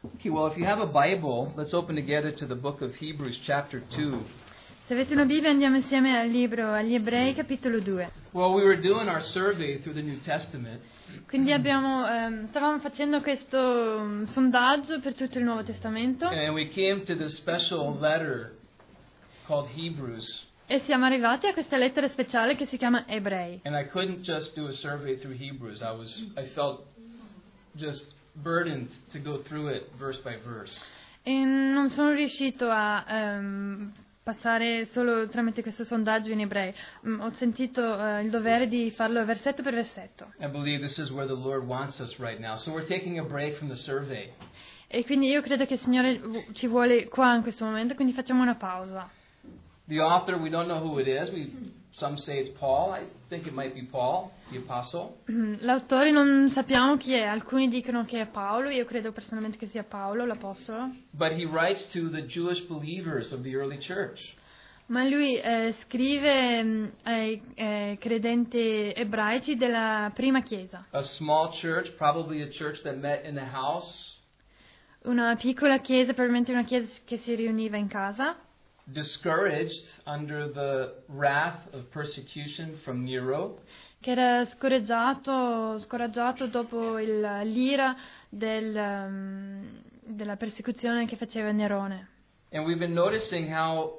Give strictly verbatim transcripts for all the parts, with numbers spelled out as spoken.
Okay, well, if you have a Bible, let's open together to the book of Hebrews, chapter two. Se avete una Bibbia andiamo insieme al libro agli Ebrei, capitolo due. Well, we were doing our survey through the New Testament, Quindi abbiamo, ehm, stavamo facendo questo mm, sondaggio per tutto il Nuovo Testamento and we came to this special letter called Hebrews. e siamo arrivati a questa lettera speciale che si chiama Ebrei. And I couldn't just do a survey through Hebrews. I was, I felt just burdened to go through it verse by verse. E non sono riuscito a ehm, passare solo tramite questo sondaggio in Ebrei. Mm, ho sentito eh, il dovere di farlo versetto per versetto. I believe this is where the Lord wants us right now. So we're taking a break from the survey. E quindi io credo che il Signore v- ci vuole qua in questo momento, quindi facciamo una pausa. The author, we don't know who it is. We, some say it's Paul. I think it might be Paul, the apostle. Mm, L'autore non sappiamo chi è, alcuni dicono che è Paolo, io credo personalmente che sia Paolo, l'apostolo. But he writes to the Jewish believers of the early church. Ma lui eh, scrive mm, ai eh, credenti ebraici della prima chiesa, A small church, probably a church that met in the house, una piccola chiesa, probabilmente una chiesa che si riuniva in casa, discouraged under the wrath of persecution from Nero. che era scoraggiato, scoraggiato dopo il, l'ira del, mm, della persecuzione che faceva Nerone. And we've been noticing how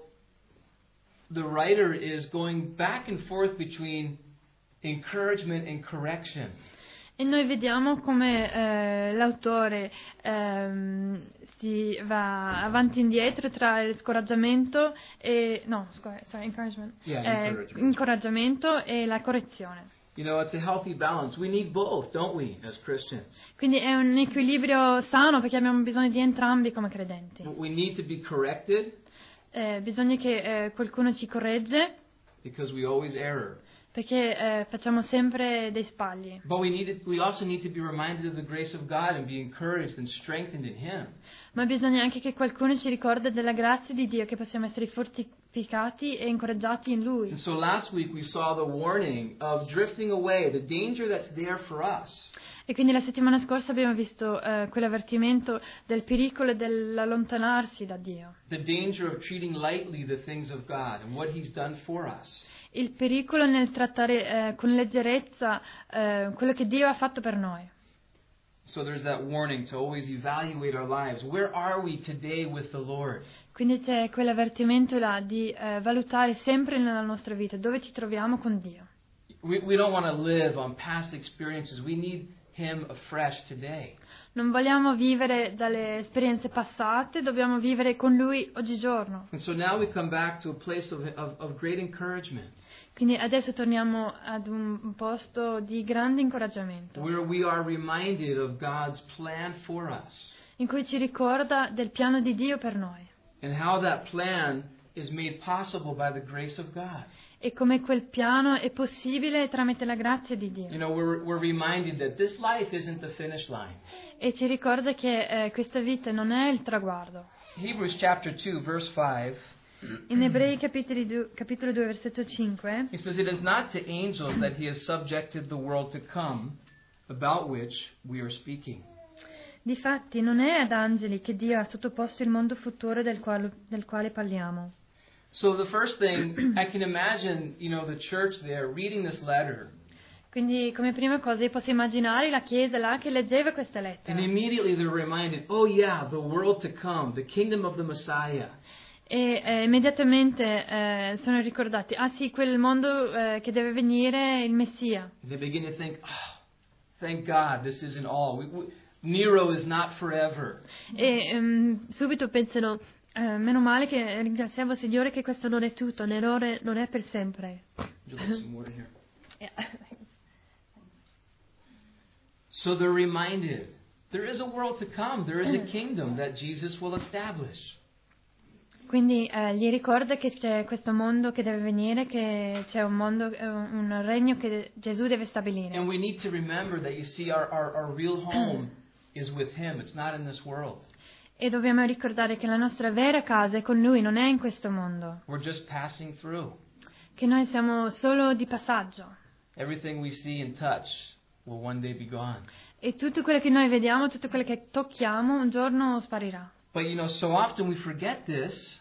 the writer is going back and forth between encouragement and correction. E noi vediamo come eh, l'autore ehm, si va avanti e indietro tra il scoraggiamento e no, scor- sorry, encouragement, Yeah, eh, encouragement. incoraggiamento e la correzione. You know, it's a healthy balance. We need both, don't we, as Christians? Quindi è un equilibrio sano perché abbiamo bisogno di entrambi come credenti. We need to be corrected Eh, bisogna che eh, qualcuno ci corregge because we always err. perché eh, facciamo sempre dei sbagli. But we need to, we also need to be reminded of the grace of God and be encouraged and strengthened in Him. Ma bisogna anche che qualcuno ci ricorda della grazia di Dio, che possiamo essere fortificati e incoraggiati in Lui. And so last week we saw the warning of drifting away, the danger that's there for us. E quindi la settimana scorsa abbiamo visto eh, quell'avvertimento del pericolo dell'allontanarsi da Dio, The danger of treating lightly the things of God and what He's done for us. il pericolo nel trattare eh, con leggerezza eh, quello che Dio ha fatto per noi. So there's that warning to always evaluate our lives. Where are we today with the Lord? Quindi c'è quell'avvertimento là di eh, valutare sempre nella nostra vita dove ci troviamo con Dio. We, we don't want to live on past experiences. We need Him afresh today. Non vogliamo vivere dalle esperienze passate, dobbiamo vivere con Lui oggigiorno. And so now we come back to a place of, of, of great encouragement, Quindi adesso torniamo ad un posto di grande incoraggiamento, where we are reminded of God's plan for us in cui ci ricorda del piano di Dio per noi and how that plan is made possible by the grace of God. e come quel piano è possibile tramite la grazia di Dio. You know, we're, we're reminded that this life isn't the finish line. E ci ricorda che eh, questa vita non è il traguardo. Hebrews chapter two, verse five, In Ebrei capitoli du- capitolo due, versetto cinque, he says, "It is not to angels that He has subjected the world to come, about which we are speaking." difatti non è ad angeli che Dio ha sottoposto il mondo futuro del quale, del quale parliamo. So the first thing, I can imagine, you know, the church there reading this letter, Quindi come prima cosa io posso immaginare la chiesa là che leggeva questa and lettera immediately they're reminded, oh yeah, the world to come, the kingdom of the Messiah. e eh, immediatamente eh, sono ricordati, ah sì, quel mondo eh, che deve venire, il Messia. And they begin to think, oh, thank God, this isn't all. We, we, Nero is not forever. E ehm, subito pensano, eh, meno male che ringraziamo il Signore che questo non è tutto, l'errore non è per sempre. Would you like some water here? Yeah. So they're reminded, there is a world to come. There is a kingdom that Jesus will establish. Quindi eh, gli ricorda che c'è questo mondo che deve venire, che c'è un mondo, eh, un regno che Gesù deve stabilire. And we need to remember that, you see, our, our, our real home is with Him. It's not in this world. E dobbiamo ricordare che la nostra vera casa è con Lui, non è in questo mondo, We're just passing through. che noi siamo solo di passaggio. Everything we see and touch will one day be gone. E E tutto quello che noi vediamo, tutto quello che tocchiamo, un giorno sparirà. But you know, so often we forget this.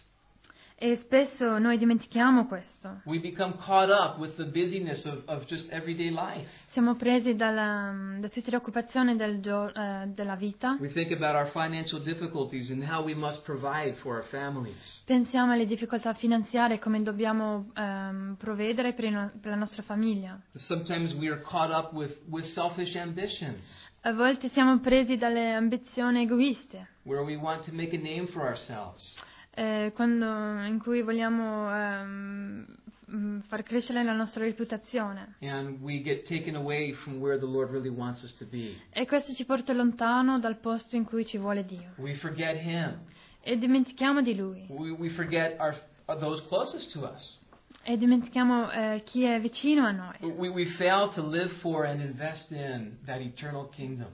E spesso noi dimentichiamo questo. We become caught up with the busyness of, of just everyday life. Siamo presi dalla, da tutte le occupazioni del gio- eh, della vita. We think about our financial difficulties and how we must provide for our families. Pensiamo alle difficoltà finanziarie, come dobbiamo ehm, provvedere per, il no- per la nostra famiglia. Sometimes we are caught up with, with selfish ambitions, A volte siamo presi dalle ambizioni egoiste, where we want to make a name for ourselves. eh, quando, in cui vogliamo ehm, f- far crescere la nostra reputazione. And we get taken away from where the Lord really wants us to be. E questo ci porta lontano dal posto in cui ci vuole Dio. We forget Him. E dimentichiamo di Lui. We, we forget our, those closest to us. E dimentichiamo eh, chi è vicino a noi. We, we fail to live for and invest in that eternal kingdom.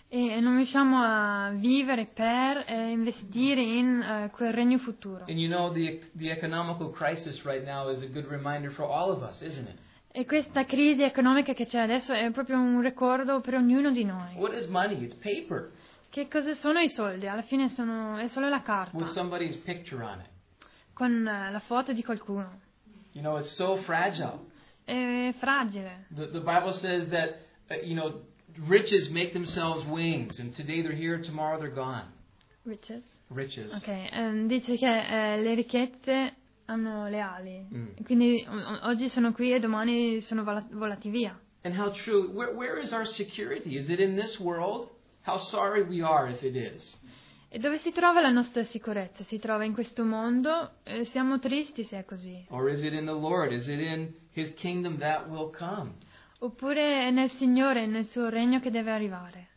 E non riusciamo a vivere per e investire in eh, quel regno futuro. And you know, the, the economical crisis right now is a good reminder for all of us, isn't it? E questa crisi economica che c'è adesso è proprio un ricordo per ognuno di noi. What is money? It's paper Che cosa sono i soldi? Alla fine sono, è solo la carta, with somebody's picture on it. con eh, la foto di qualcuno. You know, it's so fragile. È fragile. The, the Bible says that, uh, you know, riches make themselves wings, and today they're here, tomorrow they're gone. Riches. Riches. Ok, ehm, dice che eh, le ricchezze hanno le ali. Mm. Quindi o- oggi sono qui e domani sono vola- volati via. And how true. Where, where is our security? Is it in this world? How sorry we are if it is. E dove si trova la nostra sicurezza? Si trova in questo mondo? E siamo tristi se è così. Or is it in the Lord? Is it in His kingdom that will come? Oppure è nel Signore, nel suo regno che deve arrivare.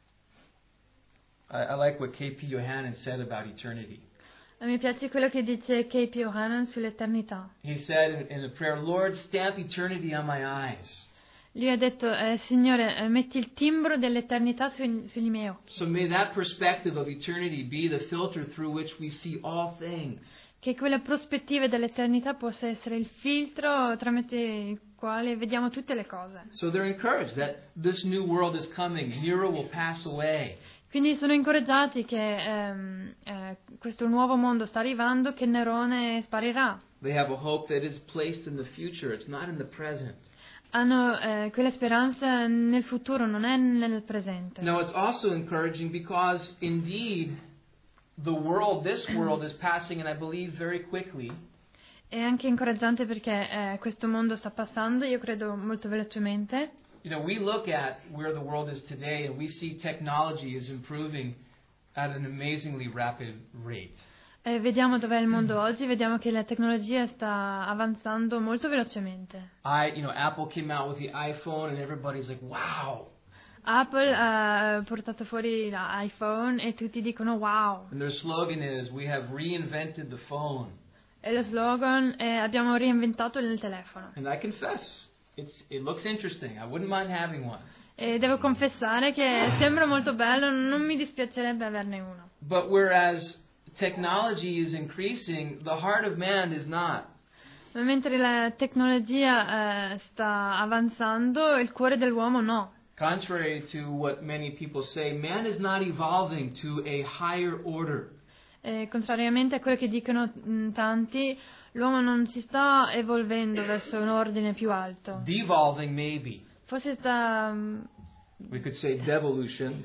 I, I like what K P Yohanan said about eternity. A me piace quello che dice K P Yohanan sull'eternità. He said in, in the prayer, Lord, stamp eternity on my eyes. Lui ha detto, eh, Signore, eh, metti il timbro dell'eternità sui- sugli miei occhi. So may that perspective of eternity be the filter through which we see all things. Che quella prospettiva dell'eternità possa essere il filtro tramite il quale vediamo tutte le cose. So they're encouraged that this new world is coming. Nero will pass away. Quindi sono incoraggiati che ehm, eh, questo nuovo mondo sta arrivando, che Nerone sparirà. They have a hope that is placed in the future. It's not in the present. Hanno eh, quella speranza nel futuro, non è nel presente. Now it's also encouraging because indeed the world, this world is passing, and I believe very quickly. È anche incoraggiante perché eh, questo mondo sta passando, io credo molto velocemente. You know, we look at where the world is today and we see technology is improving at an amazingly rapid rate. Eh, vediamo dov'è il mondo oggi, vediamo che la tecnologia sta avanzando molto velocemente. I, you know, Apple came out with the iPhone and everybody's like, wow. Apple ha portato fuori l'iPhone e tutti dicono wow. And their slogan is, we have reinvented the phone. E lo slogan è abbiamo reinventato il telefono. And I confess, it's, it looks interesting. I wouldn't mind having one. E devo confessare che sembra molto bello, non mi dispiacerebbe averne uno. But whereas technology is increasing, the heart of man is not. Ma mentre la tecnologia eh, sta avanzando, il cuore dell'uomo no. Contrary to what many people say, man is not evolving to a higher order. E contrariamente a quello che dicono mh, tanti, l'uomo non si sta evolvendo verso un ordine più alto. Devolving, maybe. Forse sta mh, We could say devolution.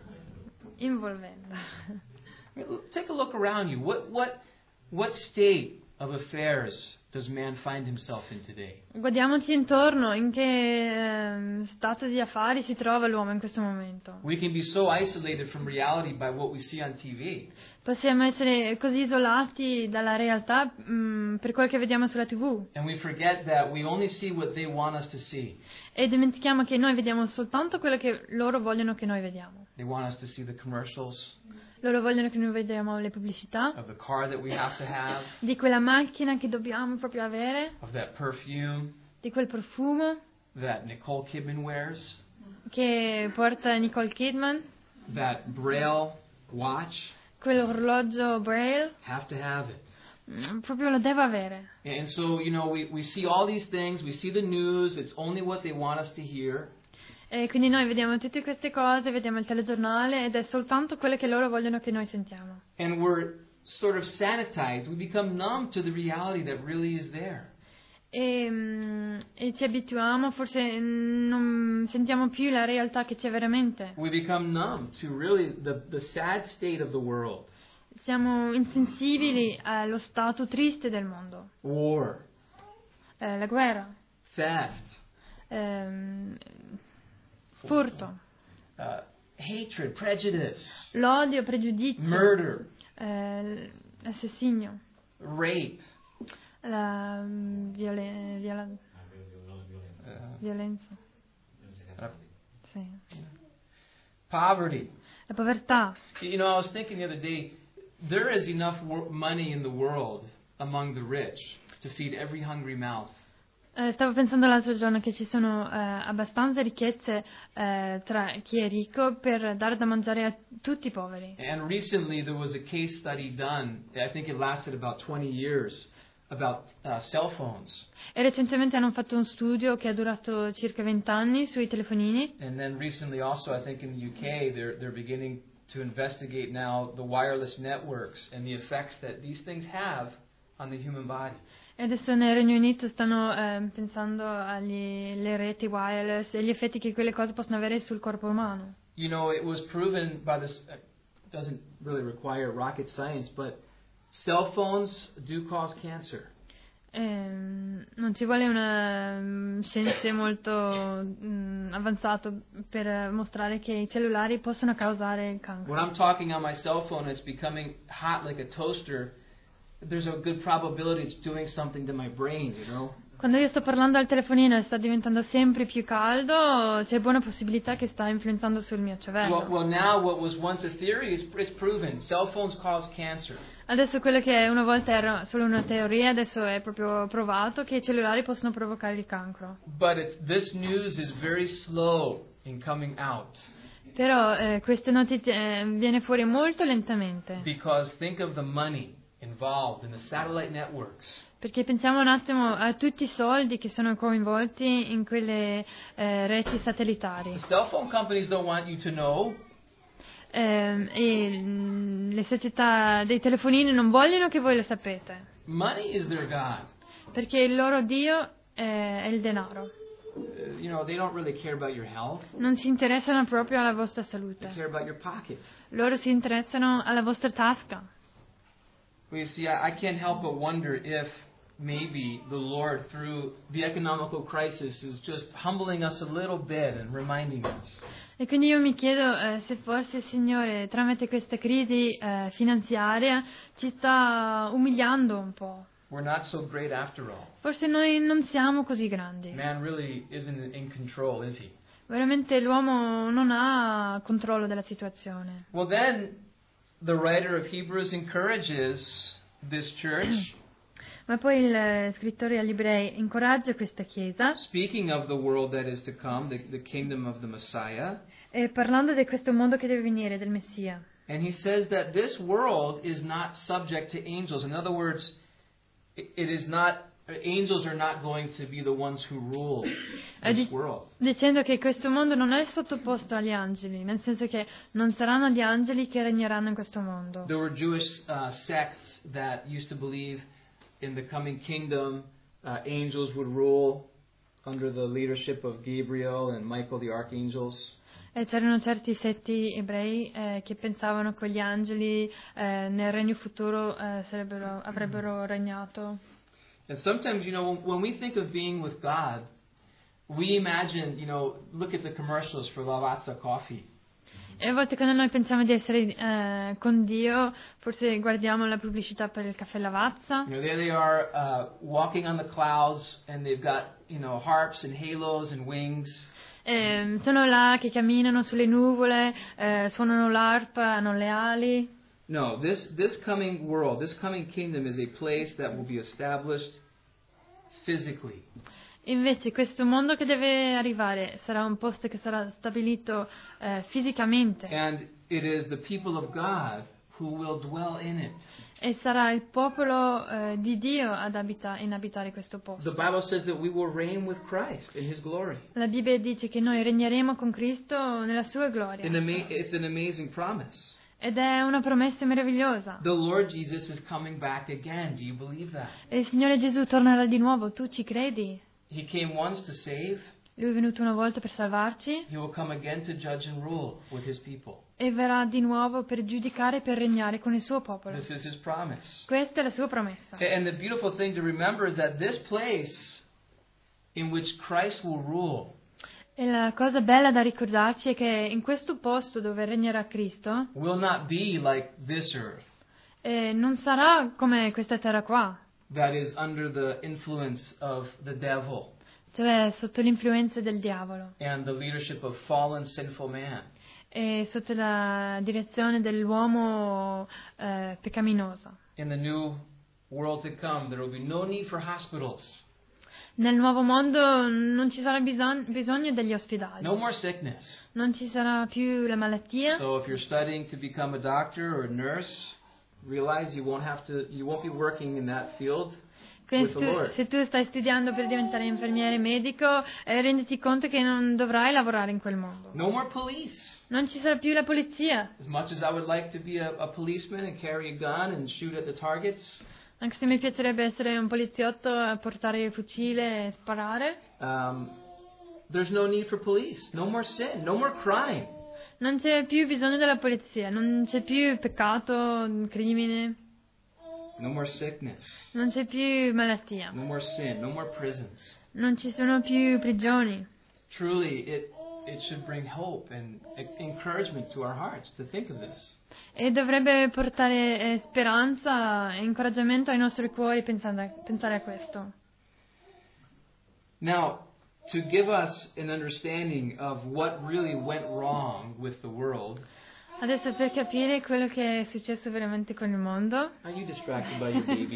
involvendo. Take a look around you. What, what, what state of affairs does man find himself in today? Guardiamoci intorno, in che ehm, stato di affari si trova l'uomo in questo momento. We can be so isolated from reality by what we see on T V. Possiamo essere così isolati dalla realtà mh, per quel che vediamo sulla tivù And we forget that we only see what they want us to see. e dimentichiamo che noi vediamo soltanto quello che loro vogliono che noi vediamo. They want us to see the commercials Loro vogliono che noi vediamo le pubblicità of the car that we have to have, di quella macchina che dobbiamo proprio avere, of that perfume di quel profumo that Nicole Kidman wears, che porta Nicole Kidman, that Braille watch. quell'orologio Braille, Have to have it. mm, proprio lo devo avere. And so, you know, we, we see all these things, we see the news, it's only what they want us to hear. E quindi noi vediamo tutte queste cose, vediamo il telegiornale ed è soltanto quello che loro vogliono che noi sentiamo. And we're sort of sanitized. We become numb to the reality that really is there. E, mm, e ci abituiamo, forse non sentiamo più la realtà che c'è veramente. We become numb to really the, the sad state of the world. Siamo insensibili allo stato triste del mondo. War, Eh, la guerra, theft, ehm, furto, uh, hatred, prejudice, l'odio, pregiudizio, murder, eh, l'assassinio, rape, la mm, viole- viola- uh, violenza, sì. poverty. La povertà. You know, I was thinking the other day, there is enough wor- money in the world among the rich to feed every hungry mouth. Eh, stavo pensando l'altro giorno che ci sono eh, abbastanza ricchezze eh, tra chi è ricco per dare da mangiare a tutti i poveri. And recently there was a case study done, I think it lasted about twenty years, about uh, cell phones. E recentemente hanno fatto un studio che ha durato circa venti anni sui telefonini. And then recently also, I think in the U K, they're, they're beginning to investigate now the wireless networks and the effects that these things have on the human body. E adesso nel Regno Unito stanno eh, pensando alle reti wireless e gli effetti che quelle cose possono avere sul corpo umano. You know, it was proven by this, uh, doesn't really require rocket science, but cell phones do cause cancer. Ehm, non ci vuole una mm, scienze molto mm, avanzato per mostrare che i cellulari possono causare il cancro. When I'm talking on my cell phone and it's becoming hot like a toaster, there's a good probability it's doing something to my brain, you know? Quando io sto parlando al telefonino e sta diventando sempre più caldo, c'è buona possibilità che sta influenzando sul mio cervello. Well, well, now what was once a theory is it's proven. Cell phones cause cancer. Adesso quello che una volta era solo una teoria, adesso è proprio provato che i cellulari possono provocare il cancro. But it's, this news is very slow in coming out. Però eh, queste notizie eh, viene fuori molto lentamente. Because think of the money involved in the satellite networks. Perché pensiamo un attimo a tutti i soldi che sono coinvolti in quelle eh, reti satellitari. The cell phone companies don't want you to know. Eh, e mm, le società dei telefonini non vogliono che voi lo sapete. Money is their God. Perché il loro Dio è, è il denaro. Uh, you know, they don't really care about your health. Non si interessano proprio alla vostra They salute. care about your pocket. Loro si interessano alla vostra tasca. Well, you see, I, I can't help but wonder if maybe the Lord, through the economical crisis, is just humbling us a little bit and reminding us. E quindi io mi chiedo eh, se forse il Signore, tramite questa crisi eh, finanziaria, ci sta umiliando un po'. We're not so great after all. Forse noi non siamo così grandi. Man really isn't in control, is he? Veramente l'uomo non ha controllo della situazione. Well, then the writer of Hebrews encourages this church, Ma poi il eh, scrittore agli ebrei incoraggia questa chiesa, speaking of the world that is to come, the, the kingdom of the Messiah, eh, parlando di questo mondo che deve venire, del Messia. and he says that this world is not subject to angels. In other words, it, it is not, angels are not going to be the ones who rule this world. Dicendo che questo mondo non è sottoposto agli angeli, nel senso che non saranno gli angeli che regneranno in questo mondo. There were Jewish uh, sects that used to believe in the coming kingdom, uh, angels would rule under the leadership of Gabriel and Michael the archangels. E c'erano certi setti ebrei eh, che pensavano che gli angeli eh, nel regno futuro eh, sarebbero, avrebbero regnato. And sometimes, you know, when, when we think of being with God, we imagine, you know, look at the commercials for Lavazza coffee. E a volte quando noi pensiamo di essere eh, con Dio, forse guardiamo la pubblicità per il caffè Lavazza. You know, there they are uh, walking on the clouds, and they've got, you know, harps and halos and wings. E sono là che camminano sulle nuvole, eh, suonano l'arpa, hanno le ali. No, this, this coming world, this coming kingdom is a place that will be established physically. Invece questo mondo che deve arrivare sarà un posto che sarà stabilito eh, fisicamente. And it is the people of God who will dwell in it. E sarà il popolo eh, di Dio ad abita- in abitare questo The posto. Bible says that we will reign with Christ in His glory. La Bibbia dice che noi regneremo con Cristo nella sua gloria. An ama- it's an amazing promise. Ed è una promessa meravigliosa. The Lord Jesus is coming back again. Do you believe that? E il Signore Gesù tornerà di nuovo, tu ci credi? He came once to save. Lui è venuto una volta per salvarci He will come again to judge and rule with His people. e verrà di nuovo per giudicare e per regnare con il suo popolo. This is His promise. Questa è la sua promessa. And the beautiful thing to remember is that this place in which Christ will rule E la cosa bella da ricordarci è che in questo posto dove regnerà Cristo will not be like this earth eh, non sarà come questa terra qua, that is under the influence of the devil cioè sotto l'influenza del diavolo and the leadership of fallen sinful man. e sotto la direzione dell'uomo eh, peccaminoso. In the new world to come, there will be no need for hospitals, Nel nuovo mondo non ci sarà bisogno, bisogno degli ospedali, no more sickness. non ci sarà più la malattia. So if you're studying to become a doctor or a nurse, realize you won't have to, you won't be working in that field Quindi with the tu- Lord. se tu stai studiando per diventare infermiere medico, eh, renditi conto che non dovrai lavorare in quel mondo. No more police. Non ci sarà più la polizia. As much as I would like to be a, a policeman and carry a gun and shoot at the targets, Anche se mi piacerebbe essere un poliziotto a portare il fucile e sparare, um, there's no need for police. No more sin. No more crime. non c'è più bisogno della polizia, non c'è più peccato, crimine, No more sickness. non c'è più malattia, No more sin. No more prisons. non ci sono più prigioni. Truly, it it should bring hope and e- encouragement to our hearts to think of this. E dovrebbe portare eh, speranza e incoraggiamento ai nostri cuori pensando a- pensare a questo. Now, to give us an understanding of what really went wrong with the world, Adesso per capire quello che è successo veramente con il mondo, are you distracted by your baby?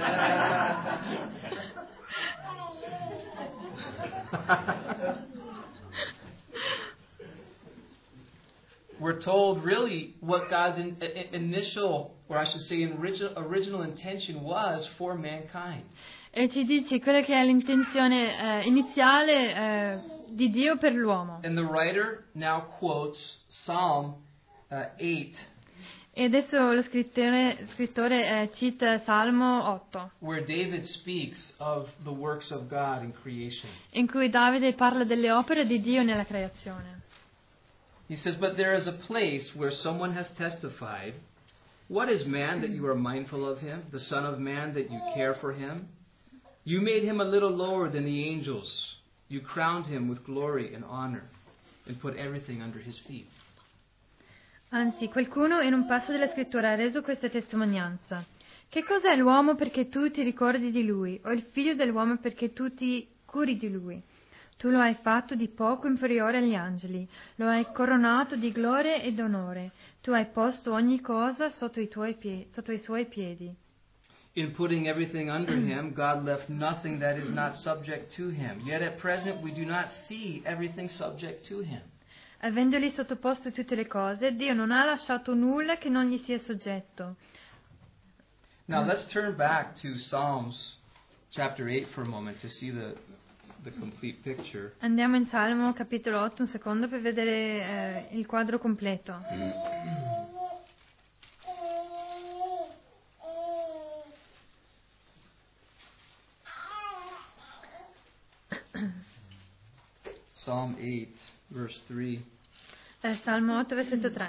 We're told really what God's in, i- initial, or I should say, original, original intention was for mankind. e ci dice quello che è l'intenzione eh, iniziale eh, di Dio per l'uomo. And the writer now quotes Psalm uh, eight, E adesso lo scrittore, scrittore eh, cita Salmo otto, where David speaks of the works of God in creation. in cui Davide parla delle opere di Dio nella creazione. He says, "But there is a place where someone has testified, what is man that you are mindful of him, the son of man that you care for him? You made him a little lower than the angels. You crowned him with glory and honor and put everything under his feet." Anzi, qualcuno in un passo della scrittura ha reso questa testimonianza. Che cos'è l'uomo perché tu ti ricordi di lui, o il figlio dell'uomo perché tu ti curi di lui? Tu lo hai fatto di poco inferiore agli angeli, lo hai coronato di gloria ed onore, tu hai posto ogni cosa sotto i, tuoi pie- sotto i suoi piedi. In putting everything under him, God left nothing that is not subject to him. Yet at present we do not see everything subject to him. Avendogli sottoposto tutte le cose, Dio non ha lasciato nulla che non gli sia soggetto. Now let's turn back to Psalms chapter eight for a moment to see the, the complete picture. Andiamo in Salmo capitolo otto un secondo per vedere eh, il quadro completo. Psalm eight, verse three. Eh, Salmo otto, versetto tre.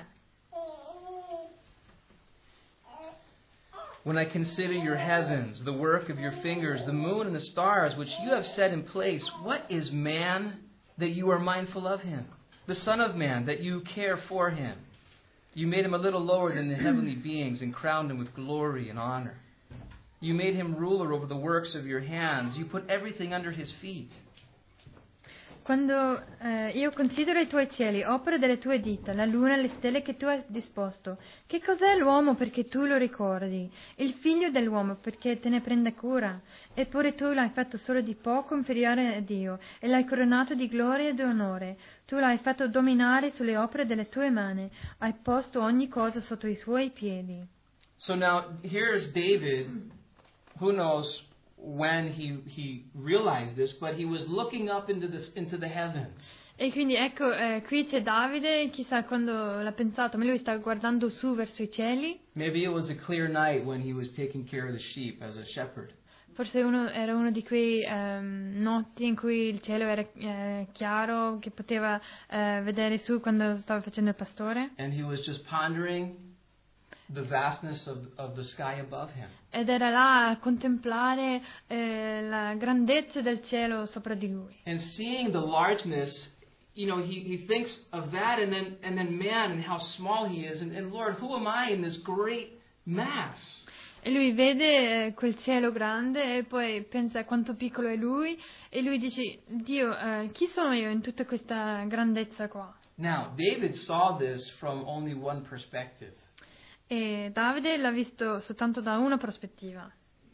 When I consider your heavens, the work of your fingers, the moon and the stars which you have set in place, what is man that you are mindful of him? The Son of Man that you care for him? You made him a little lower than the heavenly beings and crowned him with glory and honor. You made him ruler over the works of your hands. You put everything under his feet. Quando eh, io considero i tuoi cieli, opera delle tue dita, la luna e le stelle che tu hai disposto, che cos'è l'uomo perché tu lo ricordi? Il figlio dell'uomo perché te ne prende cura? Eppure tu l'hai fatto solo di poco inferiore a Dio e l'hai coronato di gloria e di onore. Tu l'hai fatto dominare sulle opere delle tue mani, hai posto ogni cosa sotto i suoi piedi. So now here's David, who knows when he he realized this, but he was looking up into this into the heavens. E quindi ecco, eh, qui c'è Davide, chissà quando l'ha pensato, ma lui sta guardando su verso i cieli. Maybe it was a clear night when he was taking care of the sheep as a shepherd. Forse uno, era uno di quei ehm, notti in cui il cielo era eh, chiaro, che poteva eh, vedere su quando stava facendo il pastore. And he was just pondering the vastness of, of the sky above him. Ed era là a contemplare eh, la grandezza del cielo sopra di lui. And seeing the largeness, you know, he, he thinks of that and then and then man and how small he is. And, and Lord, who am I in this great mass? E lui vede eh, quel cielo grande e poi pensa quanto piccolo è lui e lui dice, Dio, eh, chi sono io in tutta questa grandezza qua? Now, David saw this from only one perspective. E Davide l'ha visto soltanto da una prospettiva.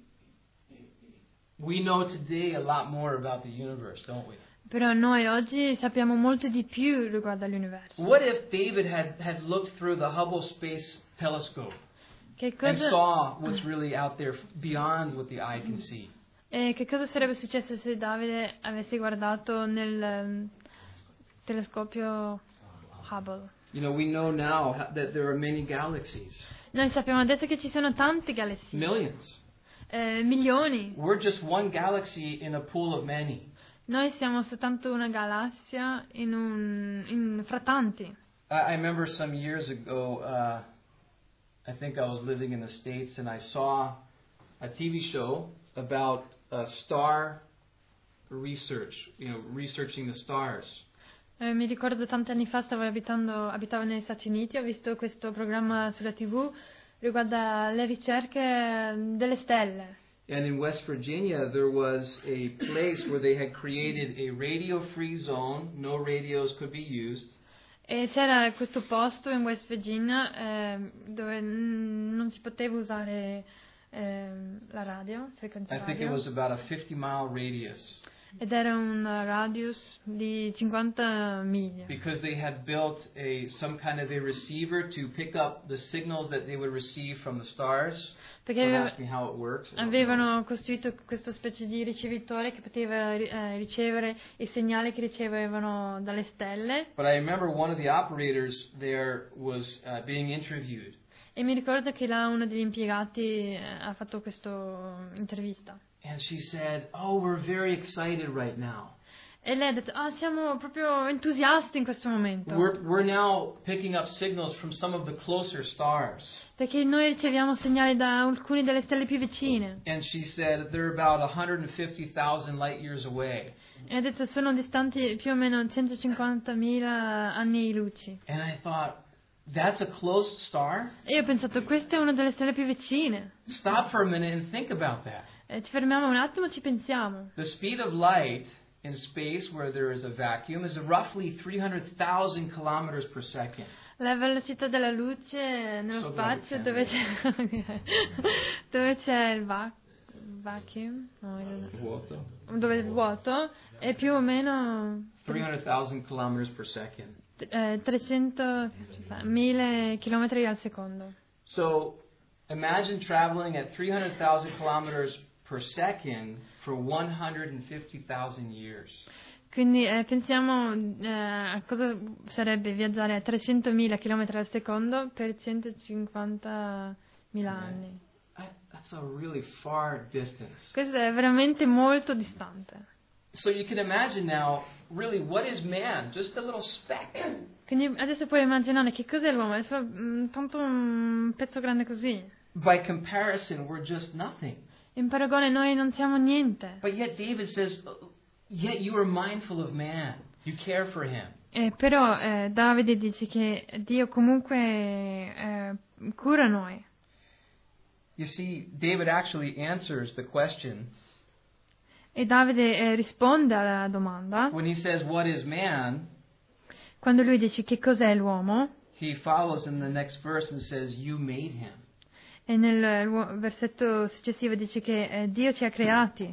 We know today a lot more about the universe, don't we? Però noi oggi sappiamo molto di più riguardo all'universo. What if David had, had looked through the Hubble Space Telescope Che and cosa, saw what's really out there beyond what the eye can see? e che cosa sarebbe successo se Davide avesse guardato nel um, telescopio Hubble? You know, we know now ho- that there are many galaxies, Noi sappiamo adesso che ci sono tante galassie, millions. eh, milioni. We're just one galaxy in a pool of many. Noi siamo soltanto una galassia in un, in, fra tanti. I, I remember some years ago, uh, I think I was living in the States, and I saw a T V show about uh, star research, you know, researching the stars. Eh, mi ricordo tanti anni fa, stavo abitando, abitavo negli Stati Uniti, ho visto questo programma sulla tivù riguardo alle ricerche delle stelle. And in West Virginia, there was a place where they had created a radio-free zone. No radios could be used. E c'era questo posto in West Virginia eh, dove n- non si poteva usare eh, la radio, frequenza I think it radio, was about a fifty mile radius ed era un radius di cinquanta miglia. because they had built a some kind of a receiver to pick up the signals that they would receive from the stars. Perché Don't aveva- ask me how it works. I don't know. avevano costruito questa specie di ricevitore che poteva eh, ricevere i segnali che ricevevano dalle stelle. But I remember one of the operators there was uh, being interviewed. E mi ricordo che là uno degli impiegati eh, ha fatto questa intervista. And she said, "Oh, we're very excited right now. E lei ha detto, ah, siamo proprio entusiasti in questo momento. We're we're now picking up signals from some of the closer stars." Perché noi riceviamo segnali da alcune delle stelle più vicine. And she said they're about one hundred fifty thousand light years away. E ha detto sono distanti più o meno centocinquantamila anni luci. And I thought, that's a close star? E io ho pensato, questa è una delle stelle più vicine. Stop for a minute and think about that. E ci fermiamo un attimo e ci pensiamo. The speed of light in space where there is a vacuum is roughly three hundred thousand kilometers per second. La velocità della luce nello So spazio glad dove we c'è, dove c'è il va- vacuum, no, il- dove è il vuoto, è più o meno three hundred thousand kilometers per second. eh, trecento mille chilometri al secondo. So imagine traveling at three hundred thousand kilometers per second for one hundred fifty thousand years. Quindi eh, pensiamo eh, a cosa sarebbe viaggiare a trecentomila chilometri al secondo per centocinquantamila anni. I, that's a really far distance. Questo è veramente molto distante. So you can imagine now, really, what is man? Just a little speck. Quindi adesso puoi immaginare che cos'è l'uomo, è solo mm, tanto un pezzo grande così. By comparison, we're just nothing. In paragone noi non siamo niente. But yet David says, yet you are mindful of man. You care for him. Eh, però eh, Davide dice che Dio comunque eh, cura noi. You see, David actually answers the question, E Davide eh, risponde alla domanda. When he says, "What is man?" Quando lui dice che cos'è l'uomo, he follows in the next verse and says, "You made him." e nel uh, versetto successivo dice che eh, Dio ci ha creati.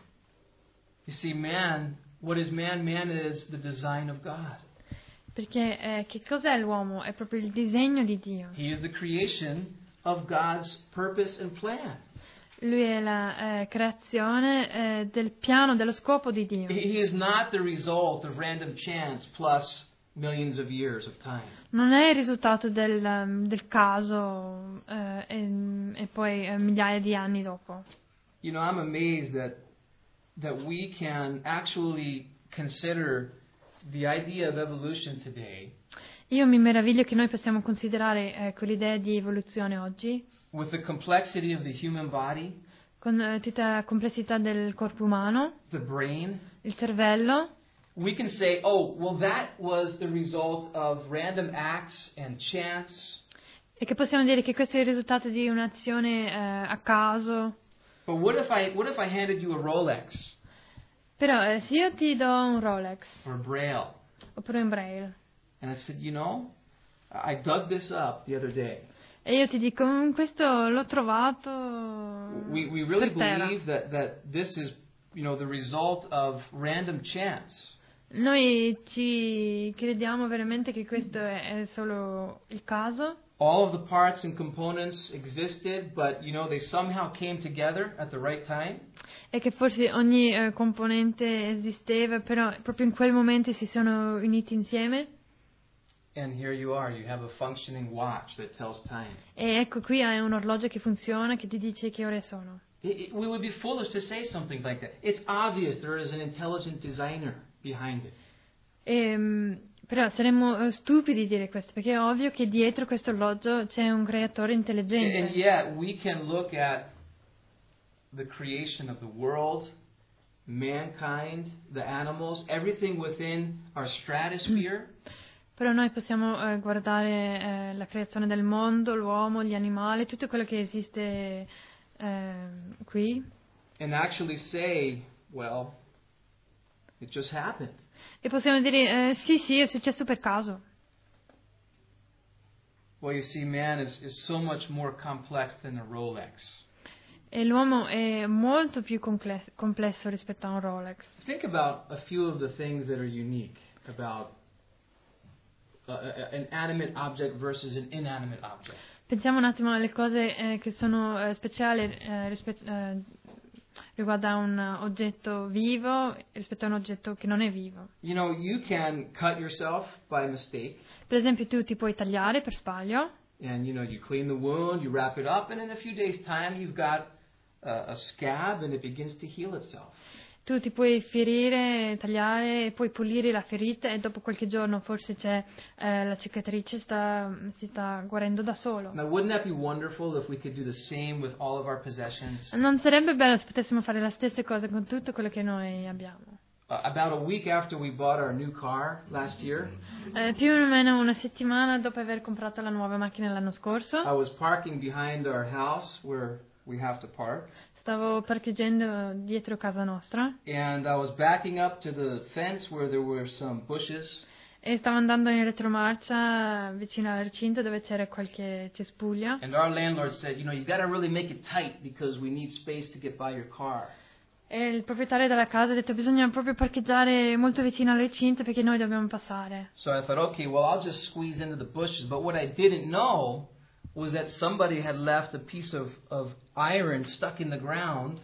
You see, man, what is man? Man is the design of God. Perché eh, che cos'è l'uomo? È proprio il disegno di Dio. He is the creation of God's purpose and plan. Lui è la eh, creazione eh, del piano, dello scopo di Dio. He is not the result of random chance plus millions of years of time. Non è il risultato del, um, del caso eh, e, e poi eh, migliaia di anni dopo. You know, I'm amazed that that we can actually consider the idea of evolution today Io mi meraviglio che noi possiamo considerare eh, quell'idea di evoluzione oggi, with the complexity of the human body, con eh, tutta la complessità del corpo umano, the brain. il cervello. We can say, oh, well, that was the result of random acts and chance. E che possiamo dire che questo è il risultato di un'azione eh, a caso. But what if I what if I handed you a Rolex Però eh, se io ti do un Rolex or a Braille oppure un Braille and I said, you know, I dug this up the other day. e io ti dico "Mm, questo l'ho trovato We we really per terra", believe that that this is, you know, the result of random chance. noi ci crediamo veramente che questo è, è solo il caso? All of the parts and components existed, but you know, they somehow came together at the right time. E che forse ogni eh, componente esisteva, però proprio in quel momento si sono uniti insieme? And here you are, you have a functioning watch that tells time. E ecco qui hai un orologio che funziona, che ti dice che ore sono. It, it, we would be foolish to say something like that. It's obvious there is an intelligent designer behind it. E, però saremmo eh, stupidi di dire questo, perché è ovvio che dietro questo orologio c'è un creatore intelligente. And yet we can look at the creation of the world, mankind, the animals, everything within our stratosphere. Però noi possiamo eh, guardare eh, la creazione del mondo, l'uomo, gli animali, tutto quello che esiste eh, qui. And actually say, well, it just happened. E possiamo dire, eh, sì, sì, è successo per caso. Well, you see, man is, is so much more complex than a Rolex. E l'uomo è molto più comple- complesso rispetto a un Rolex. Think about a few of the things that are unique about uh, an animate object versus an inanimate object. Pensiamo un attimo alle cose eh, che sono eh, speciali eh, rispetto, eh, riguardo a un oggetto vivo rispetto a un oggetto che non è vivo. You know, you can cut yourself by mistake. Per esempio, tu ti puoi tagliare per sbaglio. And, you know, you clean the wound, you wrap it up, and in a few days' time you've got a, a scab and it begins to heal itself. Tu ti puoi ferire, tagliare, puoi pulire la ferita e dopo qualche giorno forse c'è eh, la cicatrice sta, si sta guarendo da solo. Now, wouldn't that be wonderful if we could do the same with all of our possessions? Non sarebbe bello se potessimo fare la stessa cosa con tutto quello che noi abbiamo? Uh, about a week after we bought our new car last year, Eh, più o meno una settimana dopo aver comprato la nuova macchina l'anno scorso, I was parking behind our house where we have to park, stavo parcheggiando dietro casa nostra and I was backing up to the fence where there were some bushes, e stavo andando in retromarcia vicino al recinto dove c'era qualche cespuglia. and our landlord said, you know, you got to really make it tight because we need space to get by your car. E il proprietario della casa ha detto bisogna proprio parcheggiare molto vicino al recinto perché noi dobbiamo passare. So I thought, okay, well, I'll just squeeze into the bushes. But what I didn't know was that somebody had left a piece of, of iron stuck in the ground.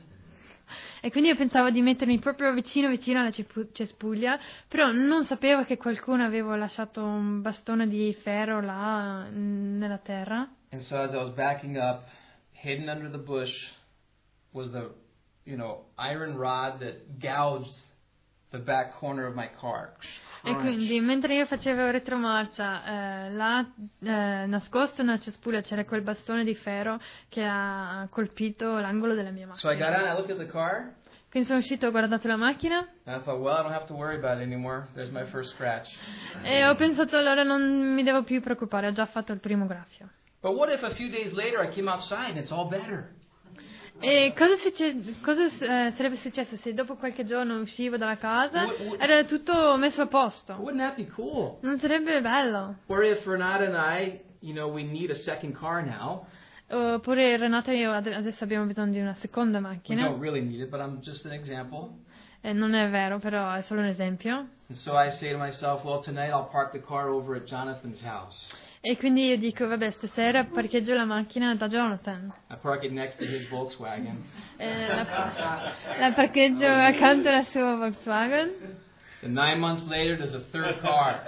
E quindi io pensavo di mettermi proprio vicino vicino alla cepu- cespuglia, però non sapevo che qualcuno aveva lasciato un bastone di ferro là mm, nella terra. And so as I was backing up, hidden under the bush was the, you know, iron rod that gouged the back corner of my car. E quindi mentre io facevo retromarcia, eh, là eh, nascosto nella cespuglia c'era quel bastone di ferro che ha colpito l'angolo della mia So I got macchina. out, I looked at the car, Quindi sono uscito, ho guardato la macchina and I thought, well, I don't have to worry about it anymore. There's my first scratch. e ho pensato allora non mi devo più preoccupare, ho già fatto il primo graffio. But what if a few days later I came outside and it's all better? E cosa, succe- cosa eh, sarebbe successo se dopo qualche giorno uscivo dalla casa Would- would- era tutto messo a posto? Wouldn't that be cool? Non sarebbe bello? Or if Renata and I, you know, we need a second car now. Oppure Renata e io ad- adesso abbiamo bisogno di una seconda We macchina. don't really need it, but I'm just an example. Eh, non è vero, però è solo un esempio. And so I say to myself, well, tonight I'll park the car over at Jonathan's house. E quindi io dico, vabbè, stasera parcheggio la macchina da Jonathan. I park it next to his Volkswagen. Eh, la, la parcheggio accanto alla sua Volkswagen. And nine months later, there's a third car.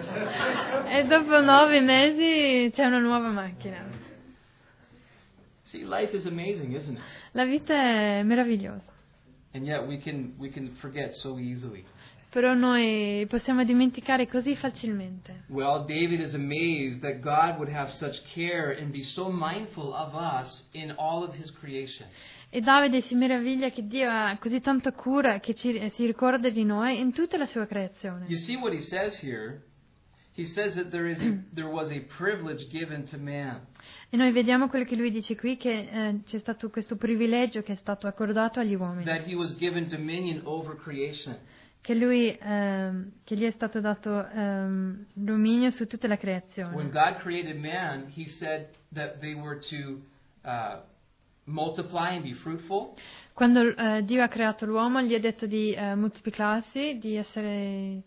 E dopo nove mesi c'è una nuova macchina. See, life is amazing, isn't it? La vita è meravigliosa. And yet we can we can forget so easily. Però noi possiamo dimenticare così facilmente. Well, David is amazed that God would have such care and be so mindful of us in all of his creation. E Davide si meraviglia che Dio ha così tanta cura che ci, si ricorda di noi in tutta la sua creazione. You see what he says here? He says that there is a, there was a privilege given to man. E noi vediamo quello che lui dice qui, che eh, c'è stato questo privilegio che è stato accordato agli uomini. That he was given dominion over creation. Che lui, ehm, che gli è stato dato ehm, dominio su tutta la creazione. When God created man, he said that they were to uh, multiply and be fruitful. Quando eh, Dio ha creato l'uomo, gli ha detto di eh, moltiplicarsi, di essere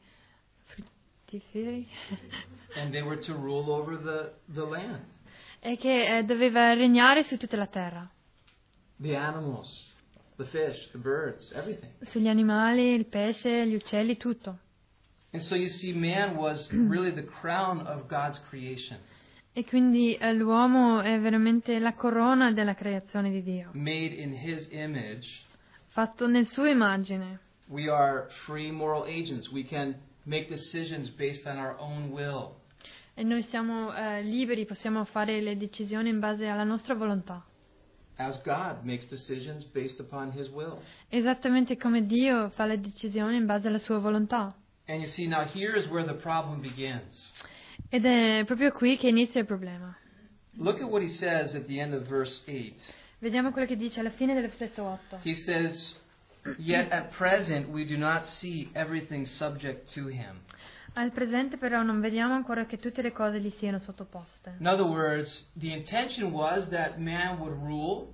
fruttiferi, And they were to rule over the, the land. e che eh, doveva regnare su tutta la terra, The animals, the fish, the birds, everything. sugli animali, il pesce, gli uccelli, tutto. And so you see, man was really the crown of God's creation, E quindi eh, l'uomo è veramente la corona della creazione di Dio, made in his image. fatto nel sua immagine. We are free moral agents. We can make decisions based on our own will. E noi siamo eh, liberi, possiamo fare le decisioni in base alla nostra volontà. As God makes decisions based upon his will. Esattamente come Dio fa le decisioni in base alla sua volontà. And you see, now here is where the problem begins. Ed è proprio qui che inizia il problema. Look at what he says at the end of verse eight. Vediamo quello che dice alla fine del versetto otto. He says, "Yet at present we do not see everything subject to him." Al presente però non vediamo ancora che tutte le cose gli siano sottoposte. In other words, the intention was that man would rule.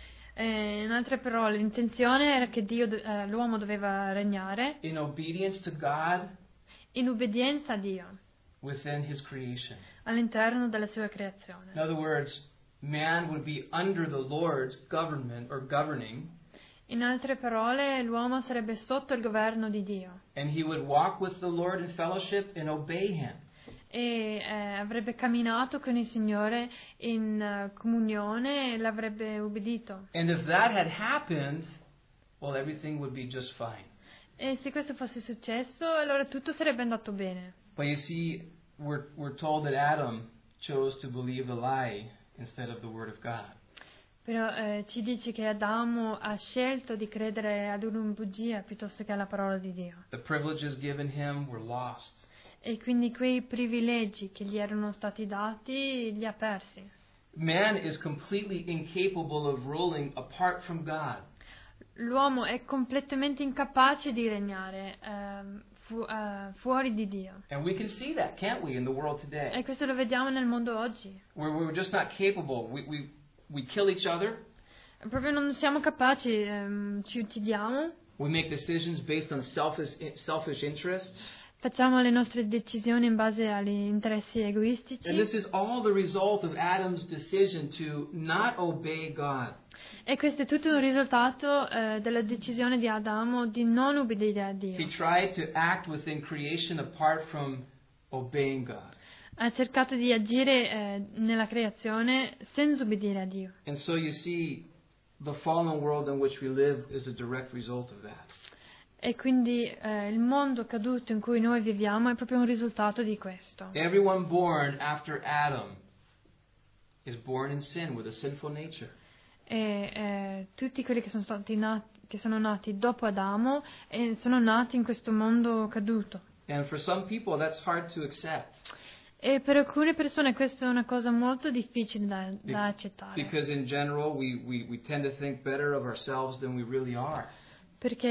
E in altre parole, l'intenzione era che Dio, eh, l'uomo doveva regnare In obedience to God in obbedienza a Dio within his creation. all'interno della sua creazione. In other words, man would be under the Lord's government or governing, In altre parole, l'uomo sarebbe sotto il governo di Dio and he would walk with the Lord in fellowship and obey him. e eh, avrebbe camminato con il Signore in eh, comunione e l'avrebbe ubbidito. And if that had happened, well, everything would be just fine. E se questo fosse successo, allora tutto sarebbe andato bene. But you see, we're, we're told that Adam chose to believe the lie instead of the Word of God. Però eh, ci dice che Adamo ha scelto di credere ad una bugia piuttosto che alla parola di Dio. The privileges given him were lost. E quindi quei privilegi che gli erano stati dati li ha persi. Man is completely incapable of ruling apart from God. L'uomo è completamente incapace di regnare ehm, fu- eh, fuori di Dio. And we can see that, can't we, in the world E today? questo lo vediamo nel mondo oggi. Where we're just not capable. We, we, we kill each other. Proprio non siamo capaci, ehm, ci uccidiamo, We make decisions based on selfish, selfish interests. facciamo le nostre decisioni in base agli interessi And egoistici. this is all the result of Adam's decision to not obey God. E questo è tutto un risultato eh, della decisione di Adamo di non obbedire a He Dio. tried to act within creation apart from obeying God. Ha cercato di agire eh, nella creazione senza obbedire a Dio. And so you see, the fallen world in which we live is a direct result of that. E quindi eh, il mondo caduto in cui noi viviamo è proprio un risultato di questo. Everyone born after Adam is born in sin with a sinful nature. E eh, tutti quelli che sono stati nati, che sono nati dopo Adamo eh, sono nati in questo mondo caduto. And for some people that's hard to accept. E per alcune persone questa è una cosa molto difficile da, da accettare. Because in general, we, we, we tend to think better of ourselves than we really are. Perché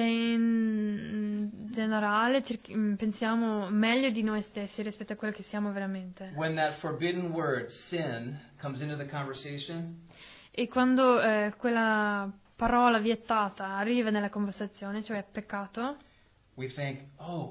in generale cerchi- pensiamo meglio di noi stessi rispetto a quello che siamo veramente. When that forbidden word, sin, comes into the conversation, E quando eh, quella parola vietata arriva nella conversazione, cioè peccato, we think, oh,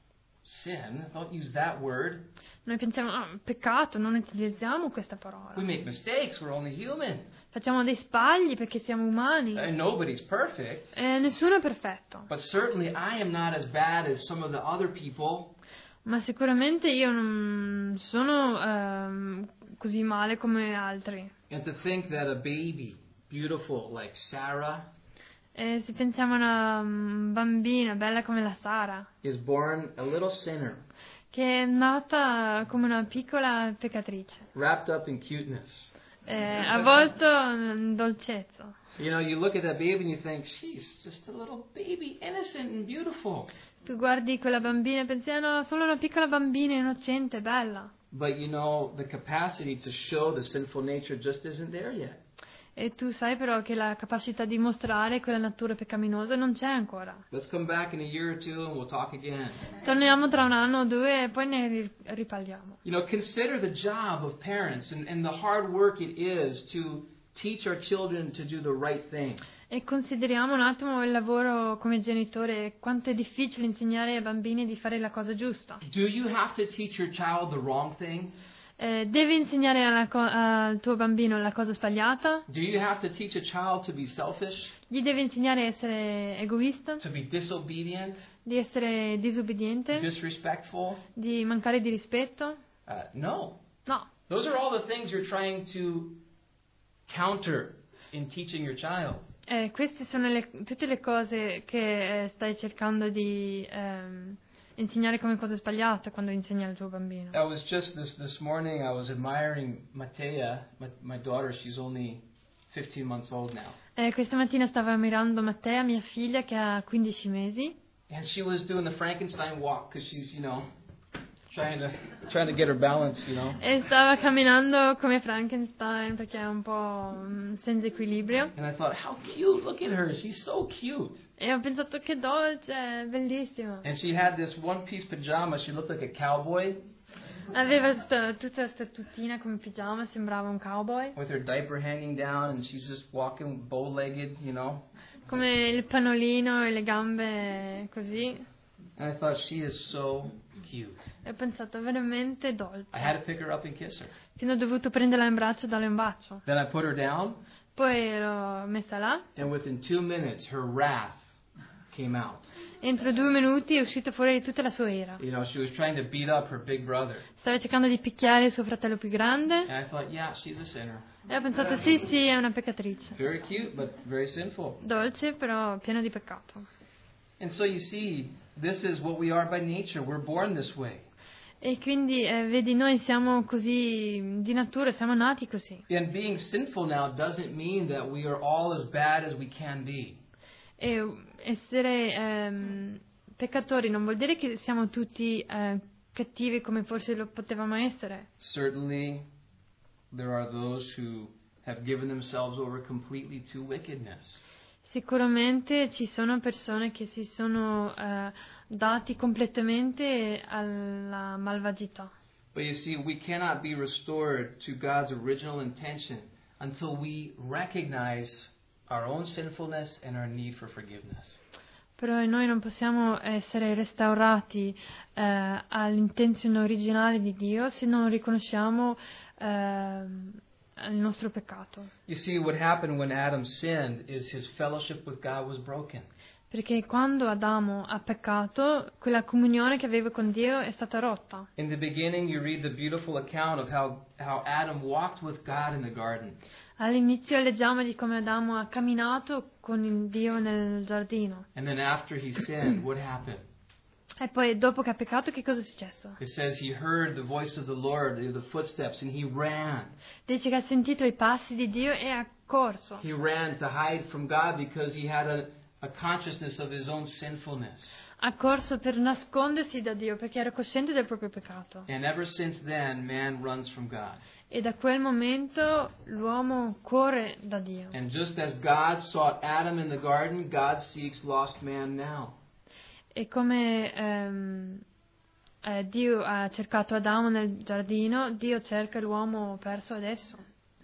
sin, don't use that word. noi pensiamo, ah, peccato, non utilizziamo questa parola. We make mistakes, we're only human. Facciamo dei sbagli perché siamo umani. And nobody's perfect. E nessuno è perfetto. But certainly I am not as bad as some of the other people. Ma sicuramente io non sono ehm, così male come altri. And to think that a baby, beautiful like Sarah, E se pensiamo a una mm, bambina bella come la Sara, is born a little sinner, che è nata come una piccola peccatrice, wrapped up in cuteness. eh, avvolto in dolcezza. You know, you look at that baby and you think, she's just a little baby, innocent and beautiful. Tu guardi quella bambina e pensi, ah, no, solo una piccola bambina innocente, bella. But you know, the capacity to show the sinful nature just isn't there yet. E tu sai però che la capacità di mostrare quella natura peccaminosa non c'è ancora. Let's come back in a year or two and we'll talk again. Torniamo tra un anno o due e poi ne ri- riparliamo. You know, consider the job of parents and, and the hard work it is to teach our children to do the right thing. E consideriamo un attimo il lavoro come genitore, quanto è difficile insegnare ai bambini di fare la cosa giusta. Do you have to teach your child the wrong thing? Eh, devi insegnare alla co- al tuo bambino la cosa sbagliata? Do you have to teach a child to be selfish, Gli devi insegnare a essere egoista, to be disobedient, di essere disobbediente, disrespectful? di mancare di rispetto? Uh, no. No. Those are all the things you're trying to counter in teaching your child. Eh, queste sono le- tutte le cose che eh, stai cercando di ehm, insegnare come cosa sbagliata quando insegni al tuo bambino. I was just this this morning. I was admiring Matea, my, my daughter. She's only fifteen months old now, Eh, questa mattina stavo ammirando Mattea, mia figlia, che ha quindici mesi, and she was doing the Frankenstein walk because she's, you know, trying to trying to get her balance, you know. e stava camminando come Frankenstein perché è un po' mm, senza equilibrio. And I thought, how cute! Look at her. She's so cute. E ho pensato che dolce, è bellissima. And she had this one-piece pajama. She looked like a cowboy Aveva sta- tutta questa tutina come pigiama, sembrava un cowboy, with her diaper hanging down, and she's just walking bow-legged, you know. come il panolino e le gambe così. And I thought, she is so cute. E ho pensato, veramente I dolce. had to pick her up and kiss her. Quindi ho dovuto prenderla in braccio e darle un bacio. Then I put her down, Poi l'ho messa là. and within two minutes, her wrath came out. Entro due minuti è uscita fuori tutta la sua ira. You know, she was trying to beat up her big brother. Stava cercando di picchiare il suo fratello più grande. And I thought, yeah, she's a sinner. E ho pensato, sì, sì, è una peccatrice. Very cute, but very sinful. Dolce, però piena di peccato. And so you see, this is what we are by nature. We're born this way. E quindi, eh, vedi, noi siamo così, di natura, siamo nati così. And being sinful now doesn't mean that we are all as bad as we can be. E essere ehm, peccatori non vuol dire che siamo tutti eh, cattivi come forse lo potevamo essere. Certainly, there are those who have given themselves over completely to wickedness. Sicuramente ci sono persone che si sono eh, dati completamente alla malvagità. But you see, we cannot be restored to God's original intention until we recognize our own sinfulness and our need for forgiveness. Però noi non possiamo essere restaurati eh, all'intenzione originale di Dio se non riconosciamo eh, il nostro peccato. You see, what happened when Adam sinned is his fellowship with God was broken. Perché quando Adamo ha peccato, quella comunione che aveva con Dio è stata rotta. In the beginning, you read the beautiful account of how, how Adam walked with God in the garden. All'inizio leggiamo di come Adamo ha camminato con il Dio nel giardino. And then after he sinned, what happened? E poi dopo che ha peccato, che cosa è successo? It says he heard the voice of the Lord, the footsteps, and he ran. Dice che ha sentito i passi di Dio e ha corso. He ran to hide from God because he had a, a consciousness of his own sinfulness. ha corso per nascondersi da Dio perché era cosciente del proprio peccato. And ever since then, man runs from God. E da quel momento l'uomo corre da Dio. And just as God sought Adam in the garden, God seeks lost man now. E come ehm, eh, Dio ha cercato Adamo nel giardino, Dio cerca l'uomo perso adesso.